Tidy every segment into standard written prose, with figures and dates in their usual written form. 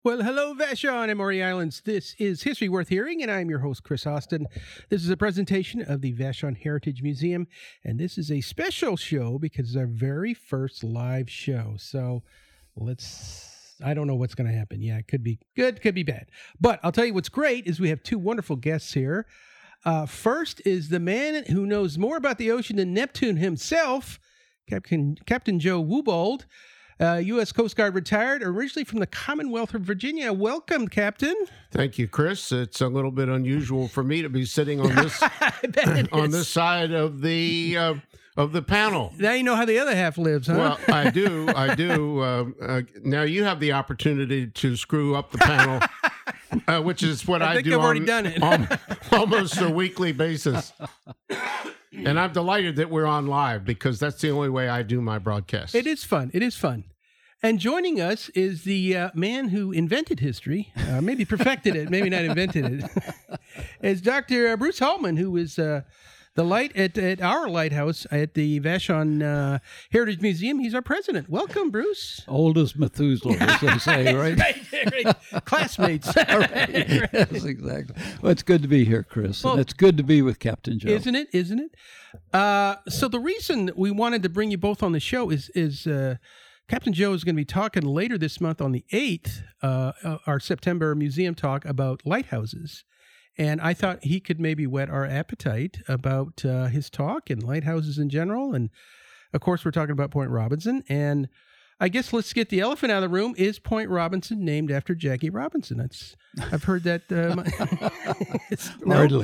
Well, hello, Vashon and Maury Islands. This is History Worth Hearing, and I'm your host, Chris Austin. This is a presentation of the Vashon Heritage Museum, and this is a special show because it's our very first live show. So I don't know what's going to happen. Yeah, it could be good, could be bad. But I'll tell you what's great is we have two wonderful guests here. First is the man who knows more about the ocean than Neptune himself, Captain Joe Woobold. U.S. Coast Guard retired, originally from the Commonwealth of Virginia. Welcome, Captain. Thank you, Chris. It's a little bit unusual for me to be sitting on this on this side of the panel. Now you know how the other half lives, huh? Well, I do. Now you have the opportunity to screw up the panel, which is what I do. I've already done it. on almost a weekly basis. And I'm delighted that we're on live because that's the only way I do my broadcast. It is fun. It is fun. And joining us is the man who invented history, maybe perfected it, maybe not invented it, is Dr. Bruce Haltman, who is the light at our lighthouse at the Vashon Heritage Museum. He's our president. Welcome, Bruce. Old as Methuselah, as they say, right? right. Classmates. Right. Yes, exactly. Well, it's good to be here, Chris. And it's good to be with Captain Joe. Isn't it? So the reason we wanted to bring you both on the show is Captain Joe is going to be talking later this month on the 8th, our September museum talk about lighthouses. And I thought he could maybe whet our appetite about his talk and lighthouses in general. And, of course, we're talking about Point Robinson. And I guess let's get the elephant out of the room. Is Point Robinson named after Jackie Robinson? I've heard that. Hardly.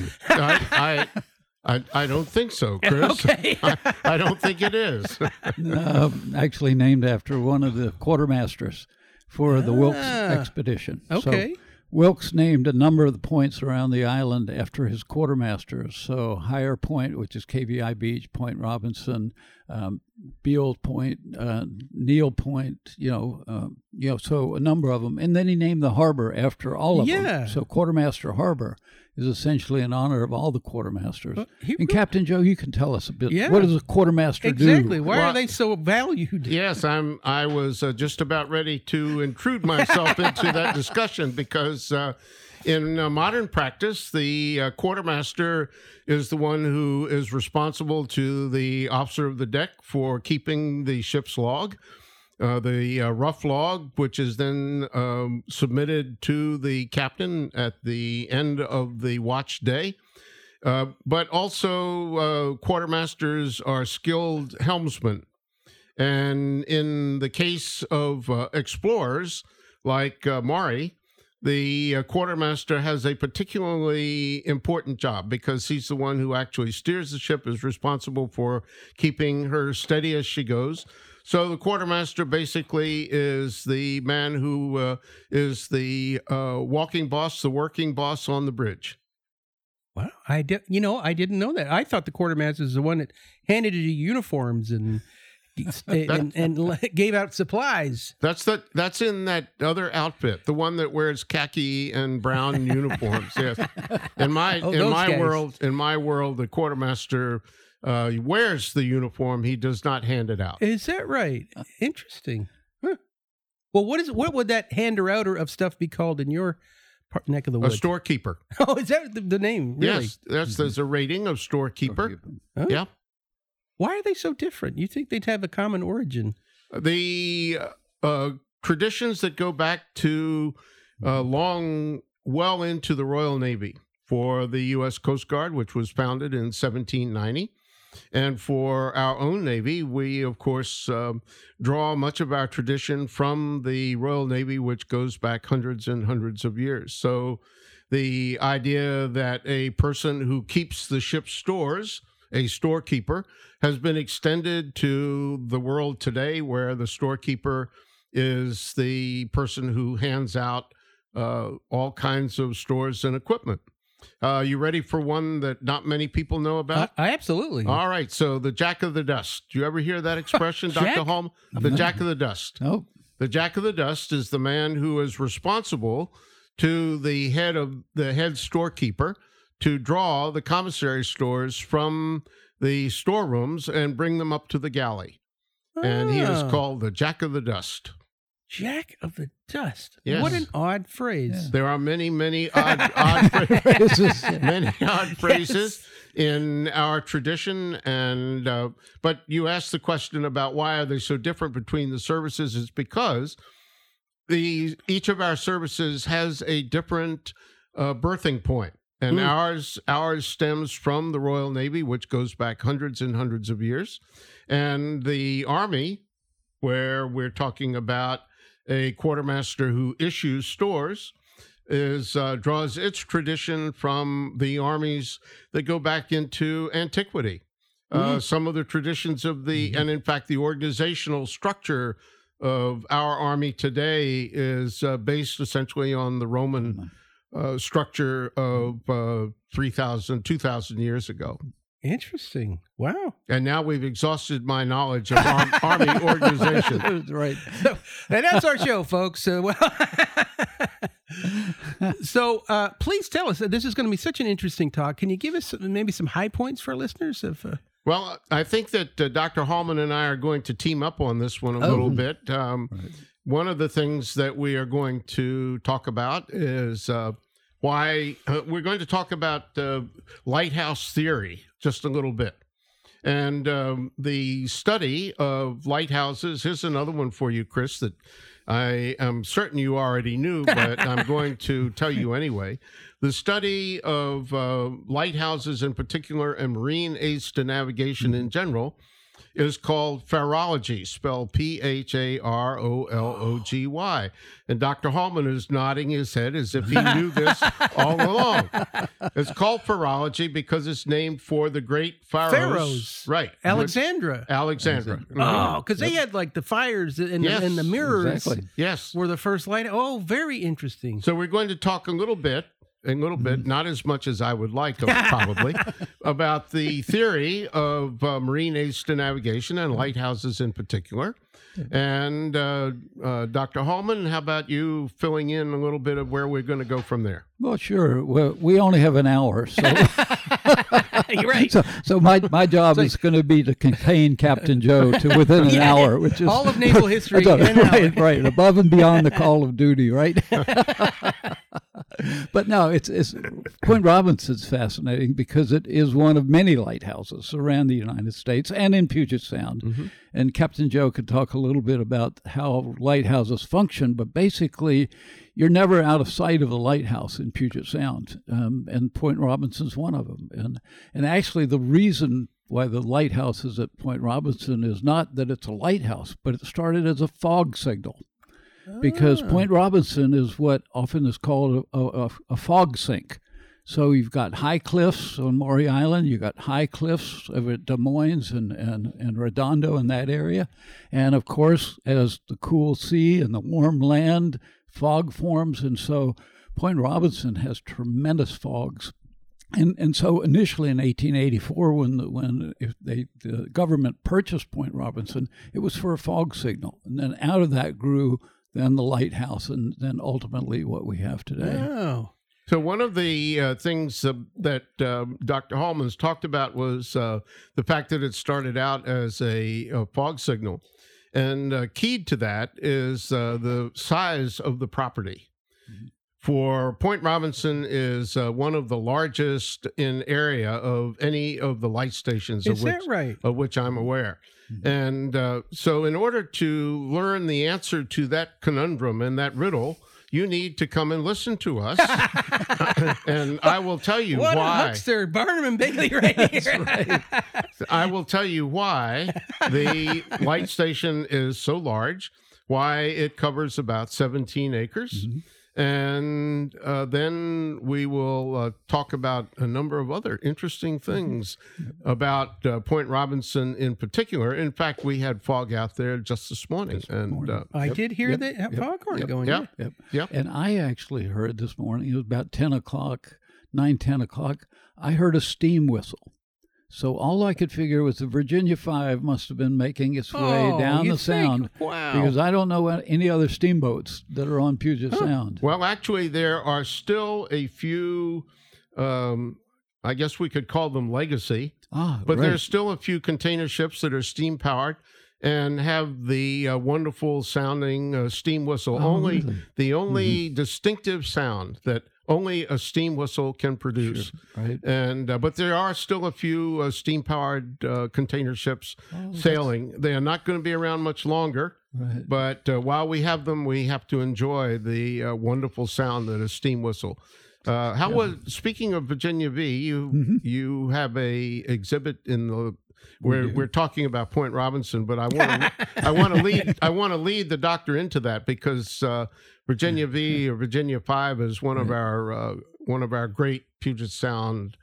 I don't think so, Chris. Okay. I don't think it is. Actually named after one of the quartermasters for the Wilkes expedition. Okay. So Wilkes named a number of the points around the island after his quartermasters. So Higher Point, which is KVI Beach, Point Robinson, Beale Point, Neil Point, so a number of them. And then he named the harbor after all of them. So Quartermaster Harbor is essentially in honor of all the quartermasters. And Captain Joe, you can tell us a bit. Yeah. What does a quartermaster do? Exactly. Why are they so valued? Yes, I was just about ready to intrude myself into that discussion because in modern practice, the quartermaster is the one who is responsible to the officer of the deck for keeping the ship's log. The rough log, which is then submitted to the captain at the end of the watch day. But also quartermasters are skilled helmsmen. And in the case of explorers like Maury, the quartermaster has a particularly important job because he's the one who actually steers the ship, is responsible for keeping her steady as she goes. So the quartermaster basically is the man who is the walking boss, the working boss on the bridge. Wow, I didn't know that. I thought the quartermaster is the one that handed you uniforms and gave out supplies. That's in that other outfit, the one that wears khaki and brown uniforms. Yes, in my world, the quartermaster wears the uniform. He does not hand it out. Is that right? Interesting. Huh. Well, what would that hander-outer of stuff be called in your neck of the woods? A storekeeper. Oh, is that the name? Really? Yes, there's a rating of storekeeper. Huh? Yeah. Why are they so different? You think they'd have a common origin? The traditions that go back to well into the Royal Navy for the U.S. Coast Guard, which was founded in 1790. And for our own Navy, we, of course, draw much of our tradition from the Royal Navy, which goes back hundreds and hundreds of years. So the idea that a person who keeps the ship's stores, a storekeeper, has been extended to the world today, where the storekeeper is the person who hands out all kinds of stores and equipment. You ready for one that not many people know about? Absolutely. All right. So the Jack of the Dust. Do you ever hear that expression, Dr. Holm? The Jack of the Dust. Oh. The Jack of the Dust is the man who is responsible to the head storekeeper to draw the commissary stores from the storerooms and bring them up to the galley. And he is called the Jack of the Dust. Jack of the Dust. Yes. What an odd phrase. Yeah. There are many odd phrases, many odd phrases in our tradition. And but you asked the question about why are they so different between the services? It's because each of our services has a different birthing point. And ours stems from the Royal Navy, which goes back hundreds and hundreds of years. And the Army, where we're talking about a quartermaster who issues stores, draws its tradition from the armies that go back into antiquity. Some of the traditions of and in fact, the organizational structure of our Army today is based essentially on the Roman structure of 2,000 years ago. Interesting. Wow. And now we've exhausted my knowledge of Army organization. Right. And that's our show, folks. So please tell us, this is going to be such an interesting talk. Can you give us maybe some high points for our listeners? Well, I think that Dr. Hallman and I are going to team up on this one a little bit. Right. One of the things that we are going to talk about is why we're going to talk about lighthouse theory just a little bit. And the study of lighthouses, here's another one for you, Chris, that I am certain you already knew, but I'm going to tell you anyway. The study of lighthouses in particular and marine aids to navigation in general is called pharology, spelled Pharology. And Dr. Hallman is nodding his head as if he knew this all along. It's called pharology because it's named for the great pharaohs. Right. Alexandra. Alexandra. Oh, because they had like the fires and the mirrors. Exactly. Yes. Were the first light. Oh, very interesting. So we're going to talk a little bit, not as much as I would like, probably, about the theory of marine aids to navigation and lighthouses in particular. And Dr. Hallman, how about you filling in a little bit of where we're going to go from there? Well, sure. We only have an hour, so You're right. So my job is going to be to contain Captain Joe to within an hour, which is all of naval history. In an hour. right, above and beyond the call of duty, right? But no, it's Point Robinson's fascinating because it is one of many lighthouses around the United States and in Puget Sound. Mm-hmm. And Captain Joe could talk a little bit about how lighthouses function, but basically, you're never out of sight of a lighthouse in Puget Sound, and Point Robinson's one of them. And actually, the reason why the lighthouse is at Point Robinson is not that it's a lighthouse, but it started as a fog signal. Because Point Robinson is what often is called a fog sink. So you've got high cliffs on Maury Island, you've got high cliffs over at Des Moines and Redondo in that area. And of course, as the cool sea and the warm land, fog forms. And so Point Robinson has tremendous fogs. And so initially in 1884, when the government purchased Point Robinson, it was for a fog signal. And then out of that grew then the lighthouse, and then ultimately what we have today. Oh. So one of the things that Dr. Hallman's talked about was the fact that it started out as a fog signal. And keyed to that is the size of the property. Mm-hmm. For Point Robinson is one of the largest in area of any of the light stations of which I'm aware. Mm-hmm. And so in order to learn the answer to that conundrum and that riddle, you need to come and listen to us. And I will tell you why. What a huckster, Barnum and Bailey right here. Right. I will tell you why the light station is so large, why it covers about 17 acres. Mm-hmm. And then we will talk about a number of other interesting things about Point Robinson in particular. In fact, we had fog out there just this morning. I did hear that foghorn going. Yep. And I actually heard this morning, it was about 10 o'clock, 10 o'clock, I heard a steam whistle. So all I could figure was the Virginia 5 must have been making its way down the Sound. Wow. Because I don't know any other steamboats that are on Puget Sound. Well, actually, there are still a few, I guess we could call them legacy. But there's still a few container ships that are steam-powered. and have the wonderful sounding steam whistle. Really? The only distinctive sound that only a steam whistle can produce. Sure, right. And but there are still a few steam-powered container ships sailing. They are not going to be around much longer. Right. But while we have them, we have to enjoy the wonderful sound that a steam whistle. Speaking of Virginia V, you have a exhibit in the. We're talking about Point Robinson, but I want to lead the doctor into that because Virginia V or Virginia 5 is one of our great Puget Sound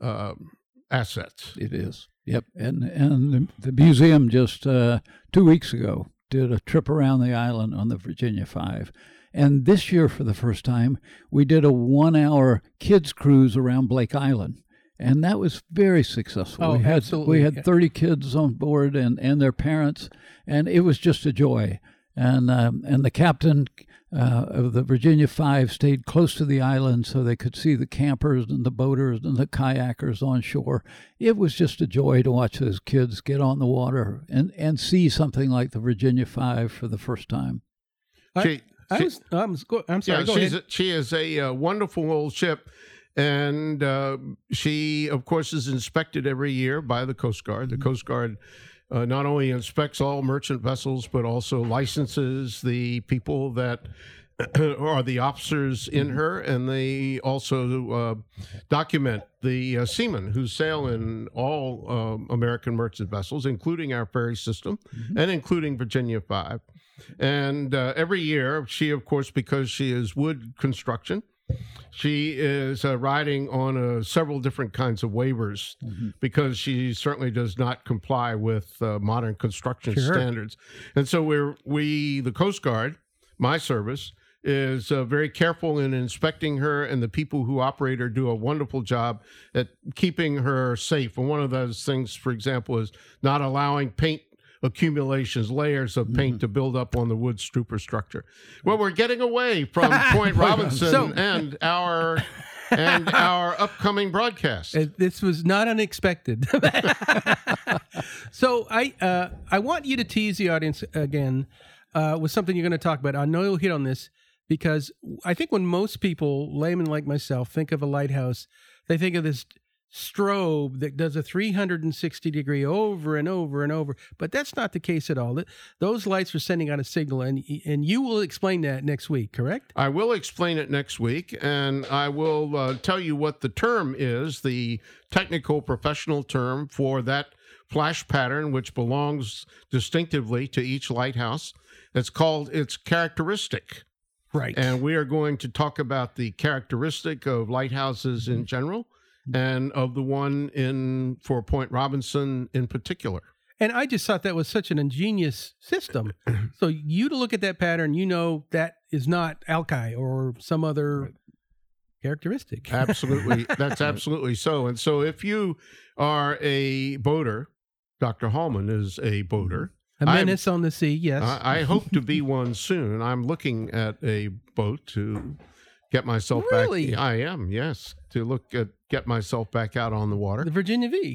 assets. It is. Yep. And the museum just 2 weeks ago did a trip around the island on the Virginia 5. And this year, for the first time, we did a 1-hour kids cruise around Blake Island. And that was very successful. Oh, absolutely. We had 30 kids on board and their parents, and it was just a joy. And the captain of the Virginia 5 stayed close to the island so they could see the campers and the boaters and the kayakers on shore. It was just a joy to watch those kids get on the water and see something like the Virginia 5 for the first time. I'm sorry. Go ahead. She is a wonderful old ship. And she, of course, is inspected every year by the Coast Guard. The Coast Guard not only inspects all merchant vessels, but also licenses the people that are the officers in her, and they also document the seamen who sail in all American merchant vessels, including our ferry system and including Virginia 5. And every year, she, of course, because she is wood construction, she is riding on several different kinds of waivers because she certainly does not comply with modern construction standards. And so the Coast Guard, my service, is very careful in inspecting her, and the people who operate her do a wonderful job at keeping her safe. And one of those things, for example, is not allowing paint accumulations, layers of paint to build up on the wood superstructure. Well, we're getting away from Point Robinson and our upcoming broadcast. This was not unexpected. So I want you to tease the audience again with something you're going to talk about. I know you'll hit on this because I think when most people, laymen like myself, think of a lighthouse, they think of this strobe that does a 360-degree over and over and over, but that's not the case at all. Those lights are sending out a signal, and you will explain that next week, correct? I will explain it next week, and I will tell you what the term is, the technical professional term for that flash pattern, which belongs distinctively to each lighthouse. It's called its characteristic. Right. And we are going to talk about the characteristic of lighthouses in general, and of the one for Point Robinson in particular. And I just thought that was such an ingenious system. So you to look at that pattern, that is not alki or some other characteristic. Absolutely. That's absolutely so. And so if you are a boater, Dr. Hallman is a boater. A menace on the sea, yes. I hope to be one soon. I'm looking at a boat to get myself back. Really? I am, yes. To get myself back out on the water. The Virginia V.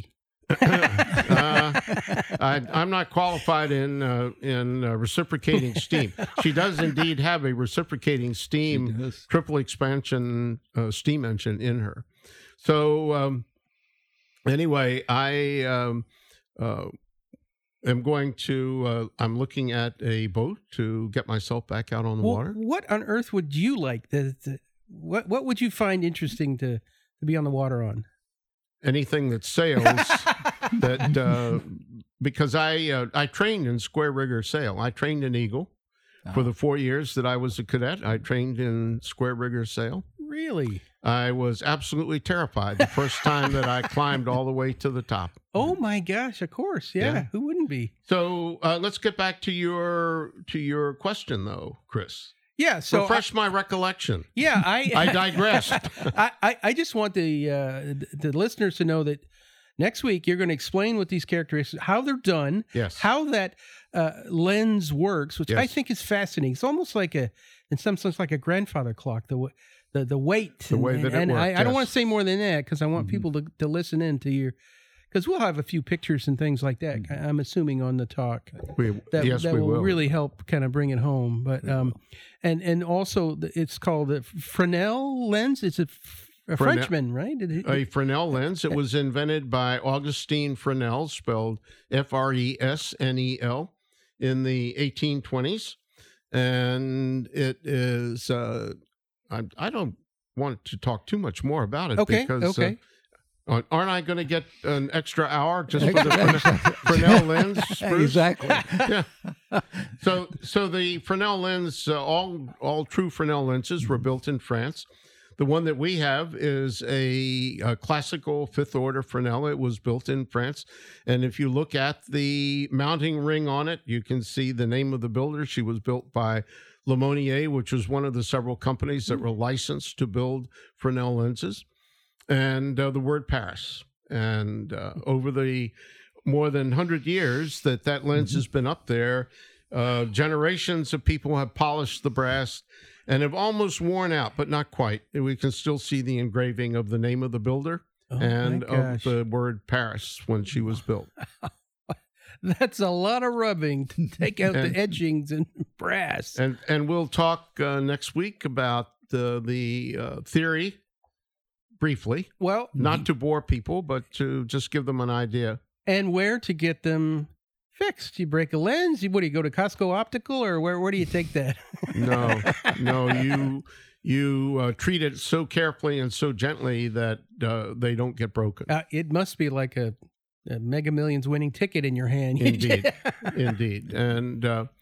I'm not qualified in reciprocating steam. She does indeed have a reciprocating steam triple expansion steam engine in her. So anyway, I am going to. I'm looking at a boat to get myself back out on the water. What on earth would you like? What would you find interesting to be on the water on? Anything that sails. Because I trained in square rigger sail. I trained in Eagle for the 4 years that I was a cadet. I trained in square rigger sail. Really? I was absolutely terrified the first time that I climbed all the way to the top. Oh my gosh! Of course, yeah. Who wouldn't be? So let's get back to your question, though, Chris. Yeah, so refresh my recollection. Yeah, I digressed. I just want the listeners to know that next week you're going to explain what these characteristics, how they're done, yes, how that lens works, which I think is fascinating. It's almost like in some sense, like a grandfather clock. The weight, the way that it works. I don't want to say more than that because I want people to listen in to because we'll have a few pictures and things like that. I'm assuming on the talk that we will will really help kind of bring it home. But and also it's called the Fresnel lens. It's a Frenchman, right? A Fresnel lens. It was invented by Augustin Fresnel, spelled Fresnel, in the 1820s, and it is. I don't want to talk too much more about it because aren't I going to get an extra hour just for the Fresnel lens? Bruce? Exactly. Yeah. So the Fresnel lens, all true Fresnel lenses were built in France. The one that we have is a classical fifth order Fresnel. It was built in France. And if you look at the mounting ring on it, you can see the name of the builder. She was built by Lemonnier, which was one of the several companies that were licensed to build Fresnel lenses, and the word Paris. And over the more than 100 years that lens has been up there, generations of people have polished the brass and have almost worn out, but not quite. We can still see the engraving of the name of the builder and of the word Paris when she was built. That's a lot of rubbing to take out the etchings and brass. And we'll talk next week about the theory briefly. Well, not to bore people, but to just give them an idea. And where to get them fixed. You break a lens. What do you go to Costco Optical, or where do you take that? No. You treat it so carefully and so gently that they don't get broken. It must be like a Mega Millions winning ticket in your hand. Indeed. And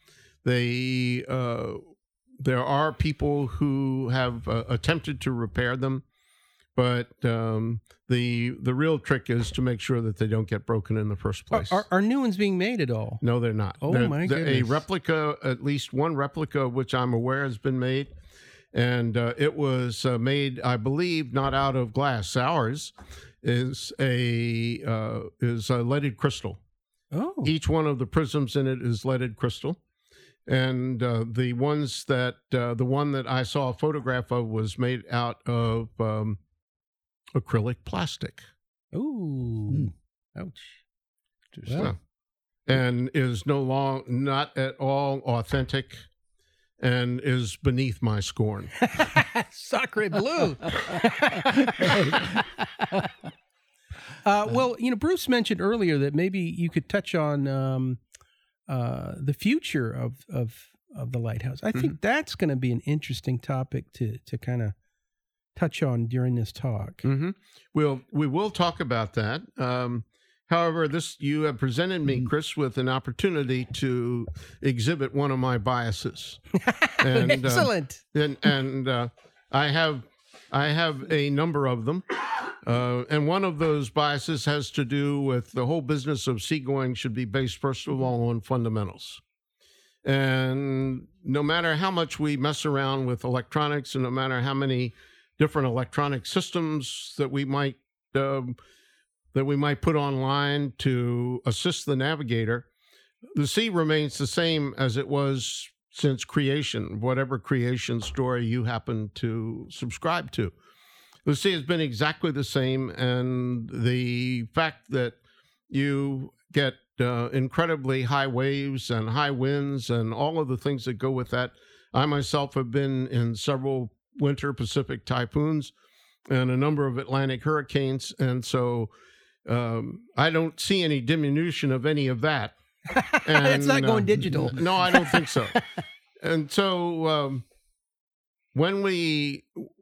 there are people who have attempted to repair them, but the real trick is to make sure that they don't get broken in the first place. Are new ones being made at all? No, they're not. My goodness. A replica, at least one replica of which I'm aware has been made, and it was made, I believe, not out of glass. Ours is a leaded crystal. Oh. Each one of the prisms in it is leaded crystal. And the one that I saw a photograph of was made out of acrylic plastic. Ooh. Ouch. Well. And is not at all authentic, and is beneath my scorn. Sacre bleu. Well, Bruce mentioned earlier that maybe you could touch on the future of the lighthouse. I think that's going to be an interesting topic to kind of touch on during this talk. Mm-hmm. We will talk about that. However, you have presented me, Chris, with an opportunity to exhibit one of my biases. And, excellent. And I have a number of them. And one of those biases has to do with the whole business of seagoing should be based, first of all, on fundamentals. And no matter how much we mess around with electronics, and no matter how many different electronic systems that we might put online to assist the navigator, the sea remains the same as it was since creation, whatever creation story you happen to subscribe to. The sea has been exactly the same, and the fact that you get incredibly high waves and high winds and all of the things that go with that. I myself have been in several winter Pacific typhoons and a number of Atlantic hurricanes, and so I don't see any diminution of any of that. And, it's not going digital. No, I don't think so. And so when we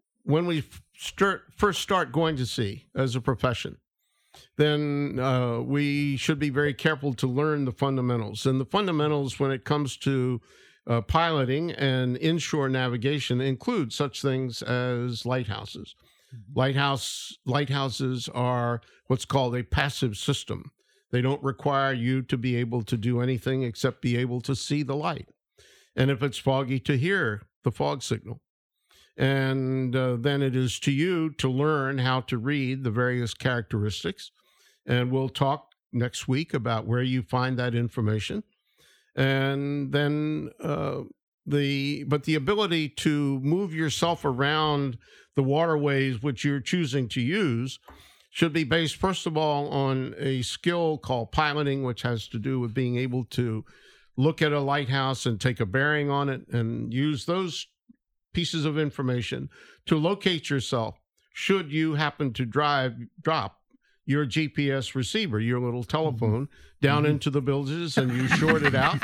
first start going to sea as a profession, then we should be very careful to learn the fundamentals. And the fundamentals when it comes to piloting and inshore navigation include such things as lighthouses. Lighthouses are what's called a passive system. They don't require you to be able to do anything except be able to see the light. And if it's foggy, to hear the fog signal. And then it is to you to learn how to read the various characteristics. And we'll talk next week about where you find that information. And then the ability to move yourself around the waterways which you're choosing to use should be based, first of all, on a skill called piloting, which has to do with being able to look at a lighthouse and take a bearing on it and use those pieces of information to locate yourself should you happen to drop your GPS receiver, your little telephone, down into the bilges, and you short it out.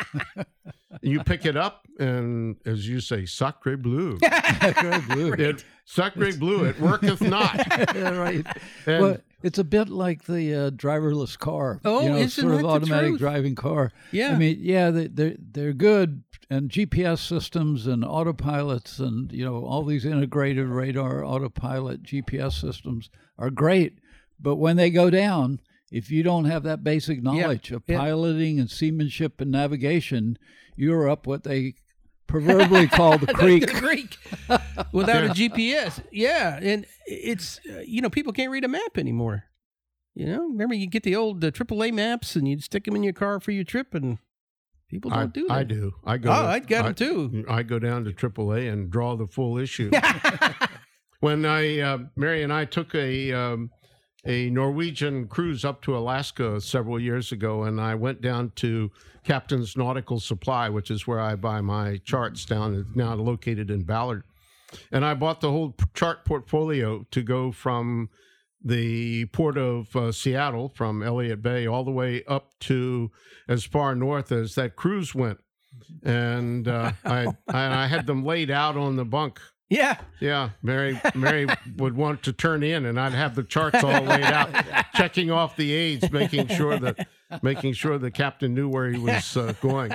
You pick it up, and as you say, sacre bleu. Sacre bleu. Sacre bleu, it worketh not. Right. And Well, it's a bit like the driverless car. Oh, you know, isn't sort that of the automatic truth? driving car. Yeah. I mean, yeah, they're good, and GPS systems and autopilots and all these integrated radar, autopilot, GPS systems are great. But when they go down, if you don't have that basic knowledge of piloting and seamanship and navigation, you're up what they proverbially call the creek. The creek. Without a GPS. Yeah. And it's, people can't read a map anymore. Remember you get the old AAA maps and you'd stick them in your car for your trip, and people don't do that. I do. I got them too. I go down to AAA and draw the full issue. When Mary and I took a Norwegian cruise up to Alaska several years ago, and I went down to Captain's Nautical Supply, which is where I buy my charts down. It's now located in Ballard. And I bought the whole chart portfolio to go from the port of Seattle, from Elliott Bay, all the way up to as far north as that cruise went. And I had them laid out on the bunk. Yeah. Yeah, Mary would want to turn in, and I'd have the charts all laid out, checking off the aids, making sure the captain knew where he was going.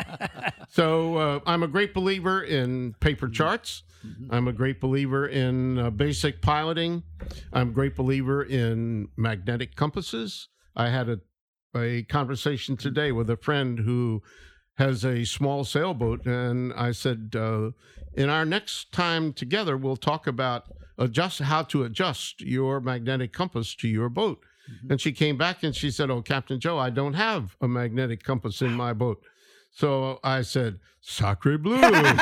So I'm a great believer in paper charts. I'm a great believer in basic piloting. I'm a great believer in magnetic compasses. I had a conversation today with a friend who has a small sailboat, and I said, in our next time together, we'll talk about how to adjust your magnetic compass to your boat. And she came back and she said, "Oh, Captain Joe, I don't have a magnetic compass in my boat." So I said, "Sacre bleu."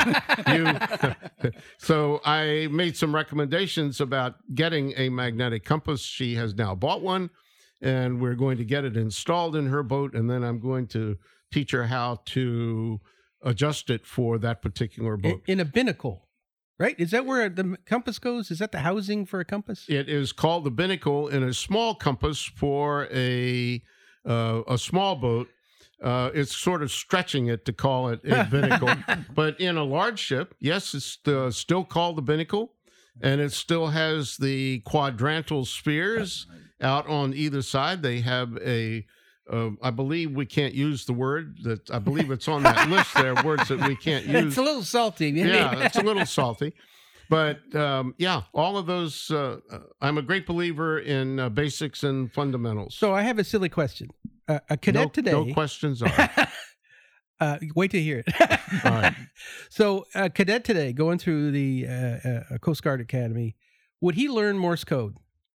So I made some recommendations about getting a magnetic compass. She has now bought one, and we're going to get it installed in her boat, and then I'm going to teach her how to adjust it for that particular boat. In a binnacle, right? Is that where the compass goes? Is that the housing for a compass? It is called the binnacle in a small compass for a small boat. It's sort of stretching it to call it a binnacle. But in a large ship, yes, it's still called the binnacle, and it still has the quadrantal spheres out on either side. They have I believe we can't use the word that I believe it's on that list there, words that we can't use. It's a little salty. Yeah, it's a little salty. But all of those, I'm a great believer in basics and fundamentals. So I have a silly question. A cadet today. No questions are. Wait to hear it. All right. So a cadet today going through the Coast Guard Academy, would he learn Morse code?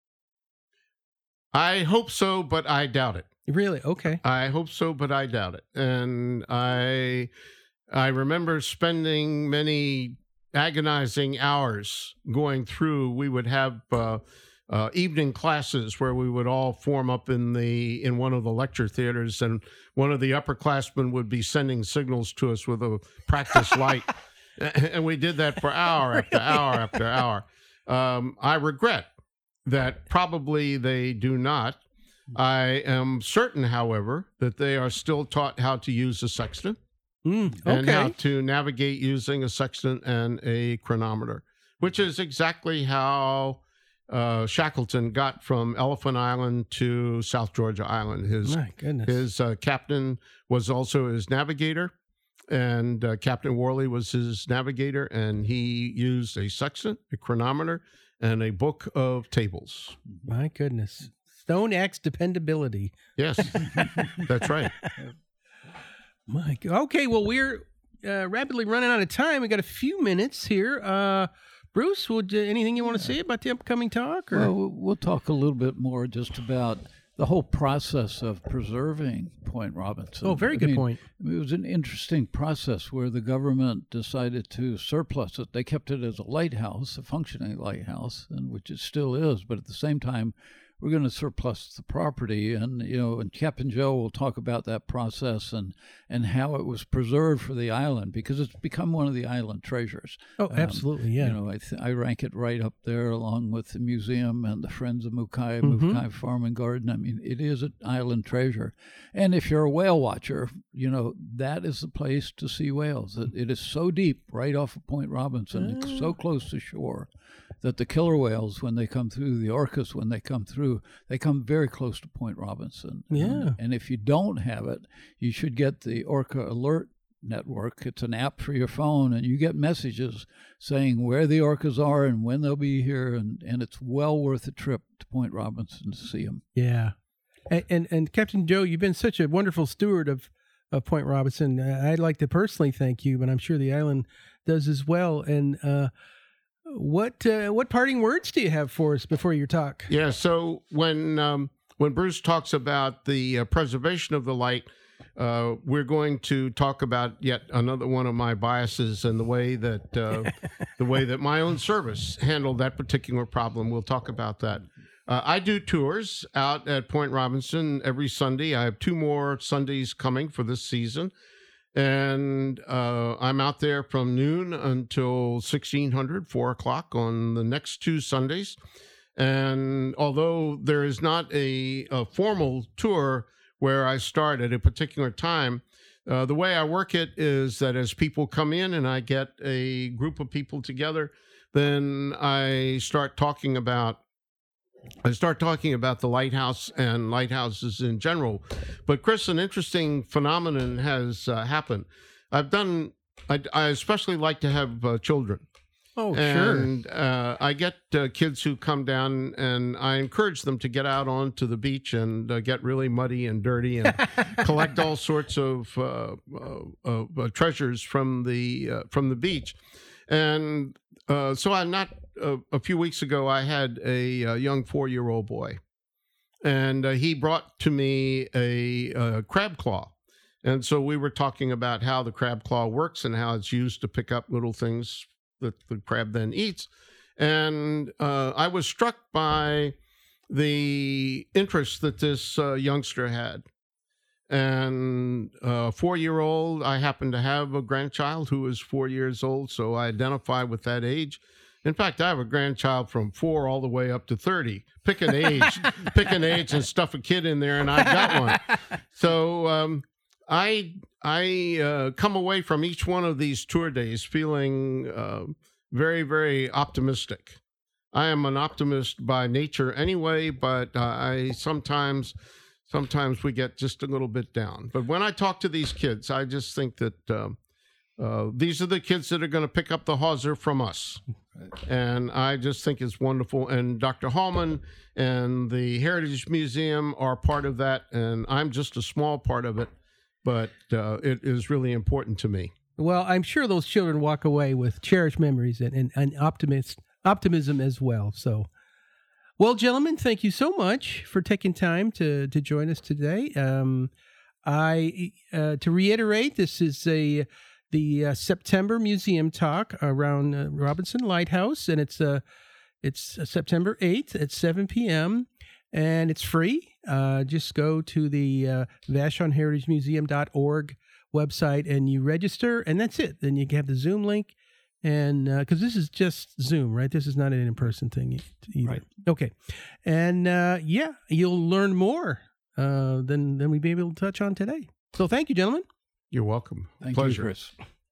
I hope so, but I doubt it. Really? Okay. I hope so, but I doubt it. And I remember spending many agonizing hours going through. We would have evening classes where we would all form up in one of the lecture theaters, and one of the upperclassmen would be sending signals to us with a practice light. And we did that for hour after hour after hour. I regret that probably they do not. I am certain, however, that they are still taught how to use a sextant and how to navigate using a sextant and a chronometer, which is exactly how Shackleton got from Elephant Island to South Georgia Island. My goodness. His captain was also his navigator, and Captain Worley was his navigator, and he used a sextant, a chronometer, and a book of tables. My goodness. Stone Axe dependability. Yes, that's right. My God. Okay, well, we're rapidly running out of time. We got a few minutes here. Bruce, anything you want to say about the upcoming talk? Or? Well, we'll talk a little bit more just about the whole process of preserving Point Robinson. Oh, very good point. It was an interesting process where the government decided to surplus it. They kept it as a lighthouse, a functioning lighthouse, and which it still is, but at the same time we're going to surplus the property. And, and Captain Joe will talk about that process and how it was preserved for the island, because it's become one of the island treasures. Oh, absolutely, yeah. I rank it right up there along with the museum and the Friends of Mukai, Mm-hmm. Mukai Farm and Garden. I mean, it is an island treasure. And if you're a whale watcher, that is the place to see whales. It is so deep right off of Point Robinson, it's so close to shore, that the killer whales, when they come through, the orcas, when they come through, they come very close to Point Robinson. Yeah. And if you don't have it, you should get the Orca Alert Network. It's an app for your phone, and you get messages saying where the orcas are and when they'll be here, and it's well worth a trip to Point Robinson to see them. Yeah. And Captain Joe, you've been such a wonderful steward of Point Robinson. I'd like to personally thank you, but I'm sure the island does as well. And what parting words do you have for us before your talk? Yeah, so when Bruce talks about the preservation of the light, we're going to talk about yet another one of my biases and the way that my own service handled that particular problem. We'll talk about that. I do tours out at Point Robinson every Sunday. I have 2 more Sundays coming for this season. And I'm out there from noon until 1600, 4 o'clock on the next 2 Sundays. And although there is not a formal tour where I start at a particular time, the way I work it is that as people come in and I get a group of people together, then I start talking about the lighthouse and lighthouses in general. But Chris, an interesting phenomenon has happened. I especially like to have children. Oh, and, sure. I get kids who come down, and I encourage them to get out onto the beach and get really muddy and dirty and collect all sorts of treasures from the beach. And so I'm not. A few weeks ago, I had a young 4-year-old boy, and he brought to me a crab claw. And so we were talking about how the crab claw works and how it's used to pick up little things that the crab then eats. And I was struck by the interest that this youngster had. And 4-year-old, I happen to have a grandchild who is 4 years old, so I identify with that age. In fact, I have a grandchild from 4 all the way up to 30. Pick an age and stuff a kid in there, and I've got one. So I come away from each one of these tour days feeling very, very optimistic. I am an optimist by nature anyway, but I sometimes we get just a little bit down. But when I talk to these kids, I just think that these are the kids that are going to pick up the hawser from us. And I just think it's wonderful. And Dr. Hallman and the Heritage Museum are part of that. And I'm just a small part of it, but it is really important to me. Well, I'm sure those children walk away with cherished memories and optimism as well. So, well, gentlemen, thank you so much for taking time to join us today. To reiterate, this is the September museum talk around Robinson Lighthouse, and it's September 8th at 7 p.m. and it's free. Just go to the VashonHeritageMuseum.org website and you register, and that's it. Then you have the Zoom link, and because this is just Zoom, right? This is not an in-person thing either. Right. Okay, and you'll learn more than we've been able to touch on today. So thank you, gentlemen. You're welcome. Thank Pleasure. you, Chris.